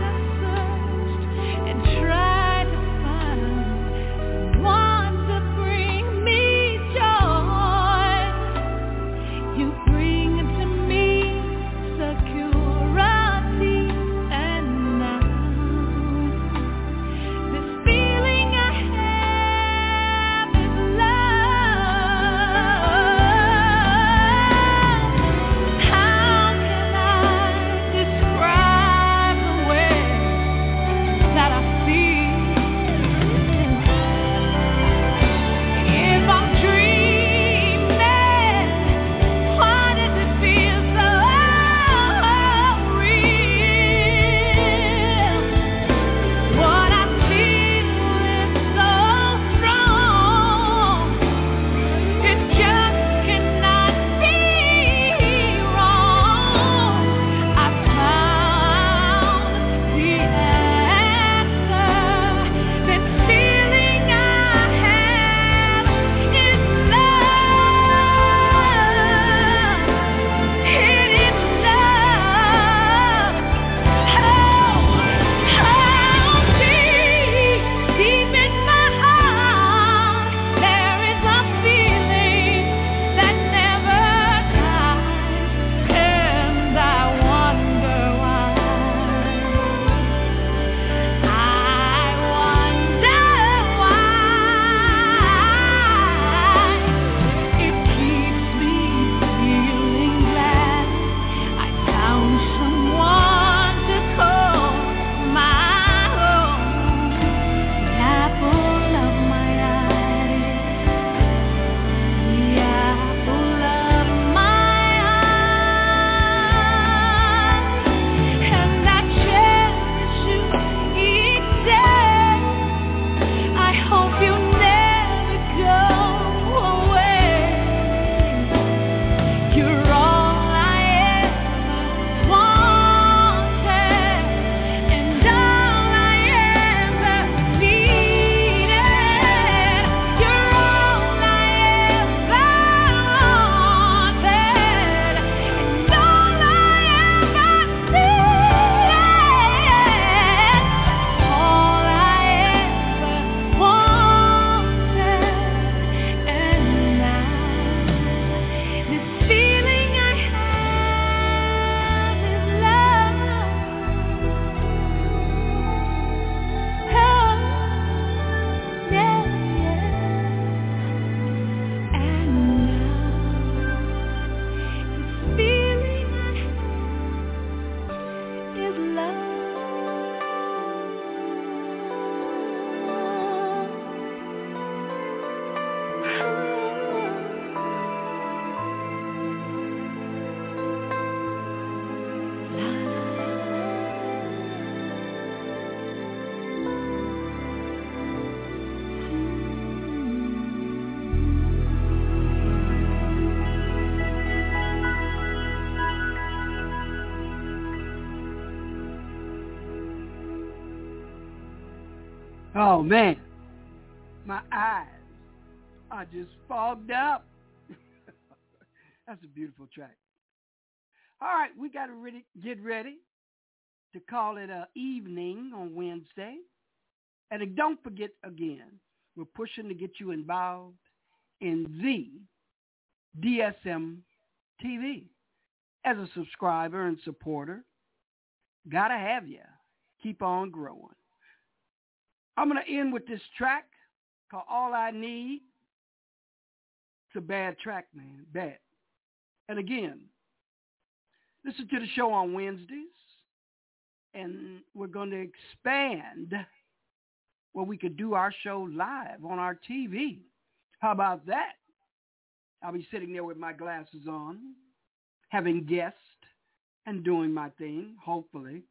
Speaker 3: Oh, man. My eyes are just fogged up. That's a beautiful track. All right, we got to really get ready to call it an evening on Wednesday. And don't forget, again, we're pushing to get you involved in the D S M T V. As a subscriber and supporter, got to have you. Keep on growing. I'm going to end with this track called All I Need. It's a bad track, man. Bad. And again, listen to the show on Wednesdays, and we're going to expand where we could do our show live on our T V. How about that? I'll be sitting there with my glasses on, having guests, and doing my thing, hopefully.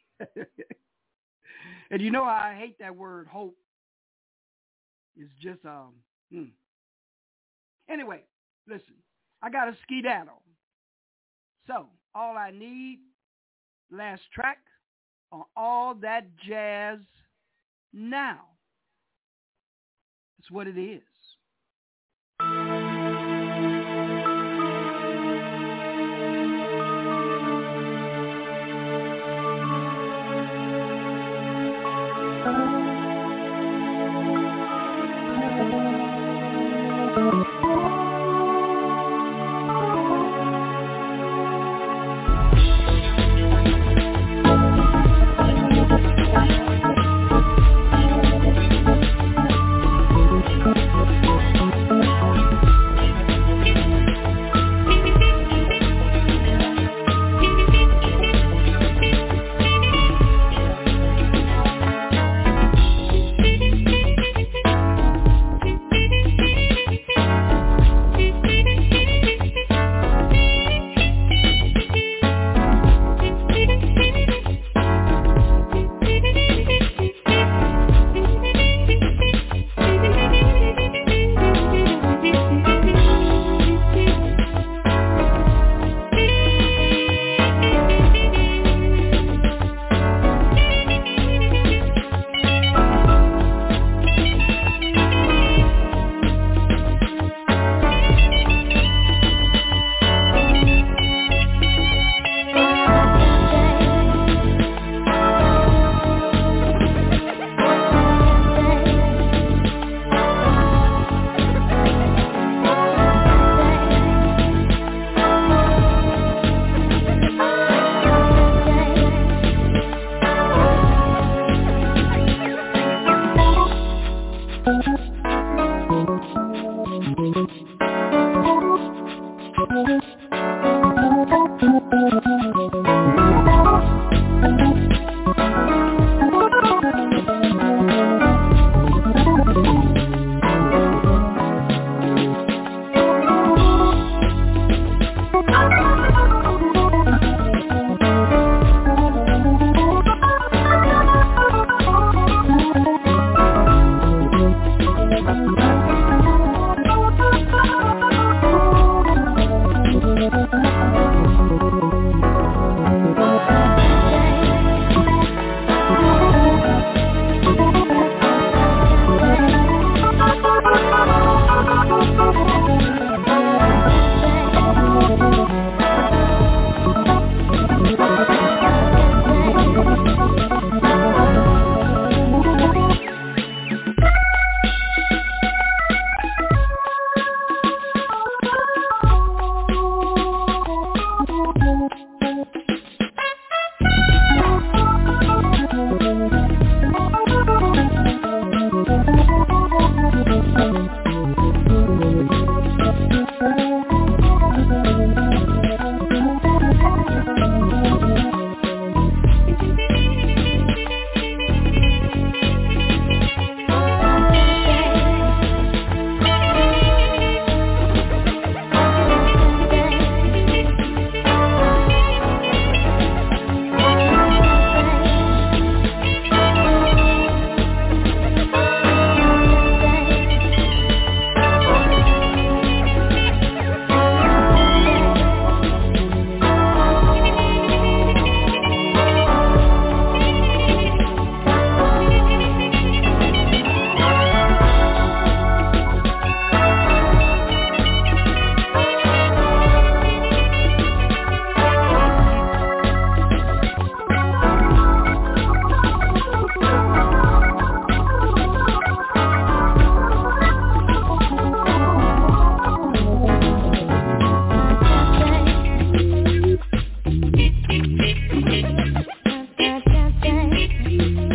Speaker 3: And you know I hate that word hope. It's just, um, hmm. Anyway, listen, I got a skedaddle. So, All I Need, last track on All That Jazz Now. That's what it is.
Speaker 5: Thank you.